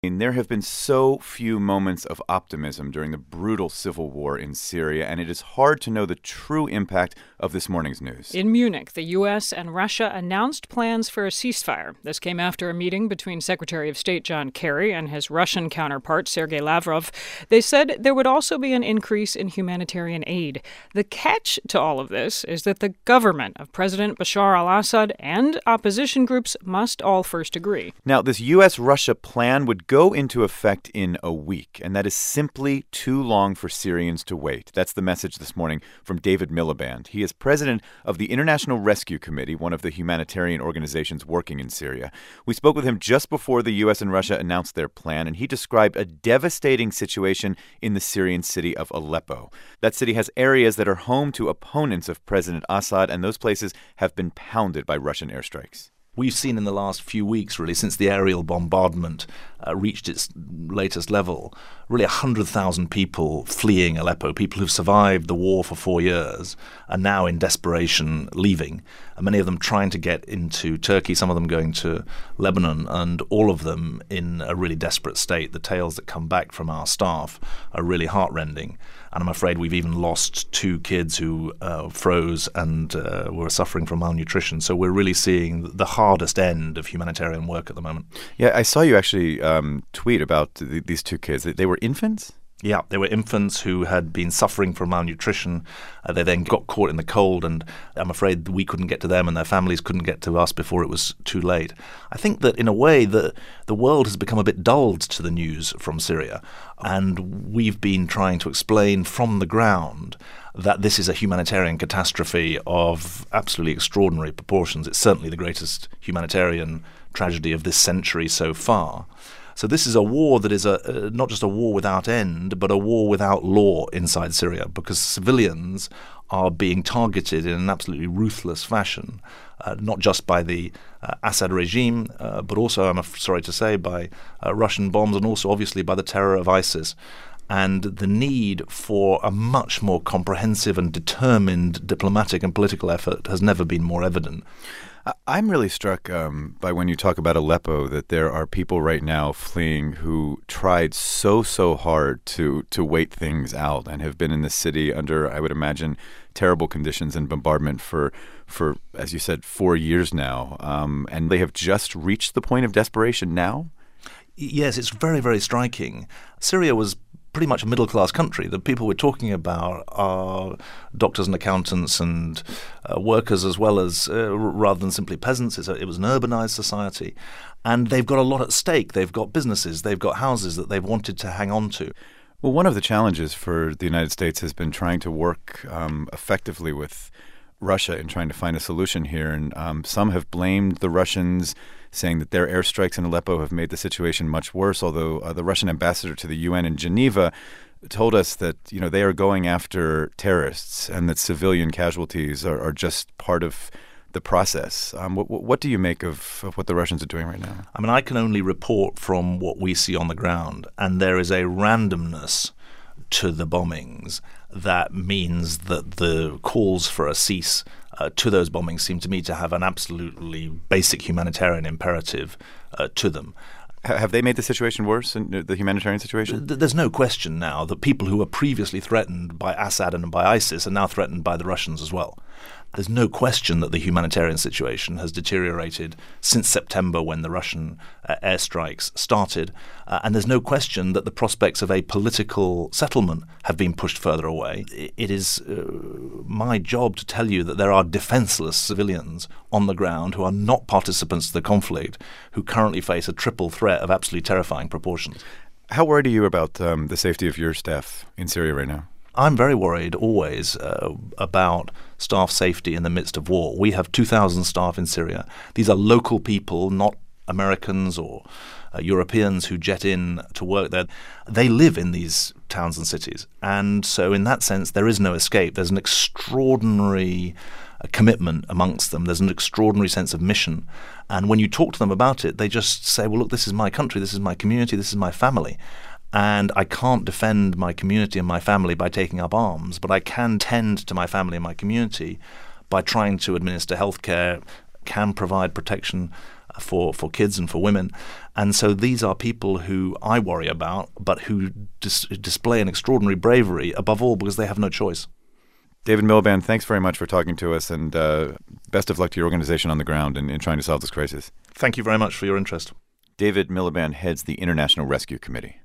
There have been so few moments of optimism during the brutal civil war in Syria, and it is hard to know the true impact of this morning's news. In Munich, the U.S. and Russia announced plans for a ceasefire. This came after a meeting between Secretary of State John Kerry and his Russian counterpart, Sergei Lavrov. They said there would also be an increase in humanitarian aid. The catch to all of this is that the government of President Bashar al-Assad and opposition groups must all first agree. Now, this U.S.-Russia plan would go into effect in a week, and that is simply too long for Syrians to wait. That's the message this morning from David Miliband. He is president of the International Rescue Committee, one of the humanitarian organizations working in Syria. We spoke with him just before the U.S. and Russia announced their plan, and he described a devastating situation in the Syrian city of Aleppo. That city has areas that are home to opponents of President Assad, and those places have been pounded by Russian airstrikes. We've seen in the last few weeks, really, since the aerial bombardment reached its latest level, really 100,000 people fleeing Aleppo, people who've survived the war for 4 years, are now in desperation leaving, and many of them trying to get into Turkey, some of them going to Lebanon, and all of them in a really desperate state. The tales that come back from our staff are really heartrending. And I'm afraid we've even lost 2 kids who froze and were suffering from malnutrition. So we're really seeing the hardest end of humanitarian work at the moment. Yeah, I saw you actually tweet about these 2 kids. They were infants? Yeah, they were infants who had been suffering from malnutrition. They then got caught in the cold, and I'm afraid we couldn't get to them and their families couldn't get to us before it was too late. I think that in a way the world has become a bit dulled to the news from Syria, and we've been trying to explain from the ground that this is a humanitarian catastrophe of absolutely extraordinary proportions. It's certainly the greatest humanitarian tragedy of this century so far. So this is a war that is not just a war without end, but a war without law inside Syria, because civilians are being targeted in an absolutely ruthless fashion, not just by the Assad regime, but also, I'm sorry to say, by Russian bombs and also obviously by the terror of ISIS. And the need for a much more comprehensive and determined diplomatic and political effort has never been more evident. I'm really struck by when you talk about Aleppo that there are people right now fleeing who tried so hard to wait things out and have been in the city under, I would imagine, terrible conditions and bombardment for as you said, 4 years now. And they have just reached the point of desperation now? Yes, it's very, very striking. Syria was pretty much a middle-class country. The people we're talking about are doctors and accountants and workers as well as, rather than simply peasants. It was an urbanized society. And they've got a lot at stake. They've got businesses. They've got houses that they've wanted to hang on to. Well, one of the challenges for the United States has been trying to work effectively with Russia in trying to find a solution here. And some have blamed the Russians, saying that their airstrikes in Aleppo have made the situation much worse, although the Russian ambassador to the UN in Geneva told us that, they are going after terrorists and that civilian casualties are just part of the process. What do you make of what the Russians are doing right now? I mean, I can only report from what we see on the ground, and there is a randomness to the bombings that means that the calls for a cease to those bombings seem to me to have an absolutely basic humanitarian imperative to them. Have they made the situation worse, the humanitarian situation? There's no question now that people who were previously threatened by Assad and by ISIS are now threatened by the Russians as well. There's no question that the humanitarian situation has deteriorated since September when the Russian airstrikes started. And there's no question that the prospects of a political settlement have been pushed further away. It is my job to tell you that there are defenseless civilians on the ground who are not participants of the conflict, who currently face a triple threat of absolutely terrifying proportions. How worried are you about the safety of your staff in Syria right now? I'm very worried always about staff safety in the midst of war. We have 2,000 staff in Syria. These are local people, not Americans or Europeans who jet in to work there. They live in these towns and cities. And so in that sense, there is no escape. There's an extraordinary commitment amongst them. There's an extraordinary sense of mission. And when you talk to them about it, they just say, well, look, this is my country, this is my community, this is my family. And I can't defend my community and my family by taking up arms, but I can tend to my family and my community by trying to administer healthcare, can provide protection for kids and for women. And so these are people who I worry about, but who display an extraordinary bravery, above all because they have no choice. David Miliband, thanks very much for talking to us, and best of luck to your organization on the ground in trying to solve this crisis. Thank you very much for your interest. David Miliband heads the International Rescue Committee.